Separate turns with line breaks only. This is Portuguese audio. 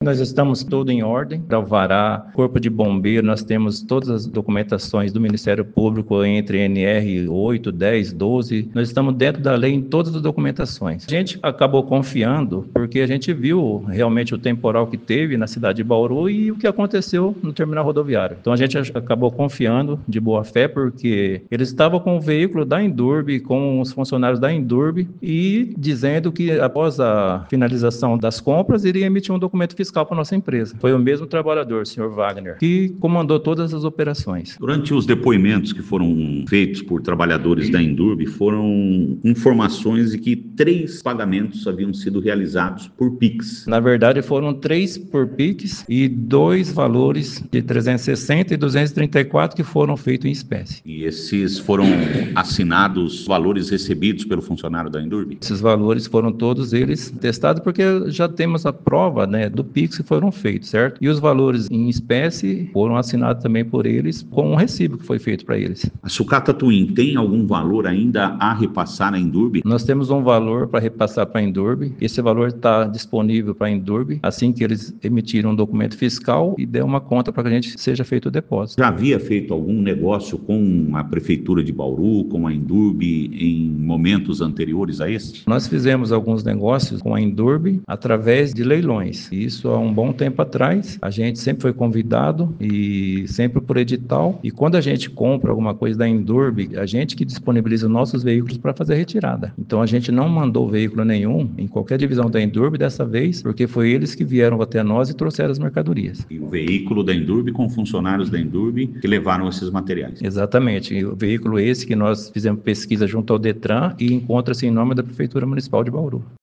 Nós estamos tudo em ordem, alvará, corpo de bombeiro, nós temos todas as documentações do Ministério Público entre NR 8, 10, 12, nós estamos dentro da lei em todas as documentações. A gente acabou confiando porque a gente viu realmente o temporal que teve na cidade de Bauru e o que aconteceu no terminal rodoviário. Então a gente acabou confiando de boa fé porque eles estavam com o veículo da Endurbe, com os funcionários da Endurbe e dizendo que após a finalização das compras iria emitir um documento fiscal para a nossa empresa. Foi o mesmo trabalhador, o senhor Wagner, que comandou todas as operações.
Durante os depoimentos que foram feitos por trabalhadores da Endurbe, foram informações de que 3 pagamentos haviam sido realizados por Pix.
Na verdade, foram 3 por Pix e 2 valores de 360 e 234 que foram feitos em espécie.
E esses foram assinados valores recebidos pelo funcionário da Endurbe?
Esses valores foram todos eles testados porque já temos a prova, né, do Pix que foram feitos, certo? E os valores em espécie foram assinados também por eles com um recibo que foi feito para eles.
A Sucata Twin tem algum valor ainda a repassar à Endurbe?
Nós temos um valor para repassar para a Endurbe. Esse valor está disponível para a Endurbe assim que eles emitiram um documento fiscal e der uma conta para que a gente seja feito o depósito.
Já havia feito algum negócio com a Prefeitura de Bauru, com a Endurbe, em momentos anteriores a este?
Nós fizemos alguns negócios com a Endurbe através de leilões. Isso há um bom tempo atrás. A gente sempre foi convidado e sempre por edital. E quando a gente compra alguma coisa da Endurbe, a gente que disponibiliza os nossos veículos para fazer a retirada. Então a gente não mandou veículo nenhum em qualquer divisão da Endurbe dessa vez, porque foi eles que vieram até nós e trouxeram as mercadorias.
E o veículo da Endurbe com funcionários da Endurbe que levaram esses materiais?
Exatamente. E o veículo esse que nós fizemos pesquisa junto ao Detran e encontra-se em nome da Prefeitura Municipal de Bauru.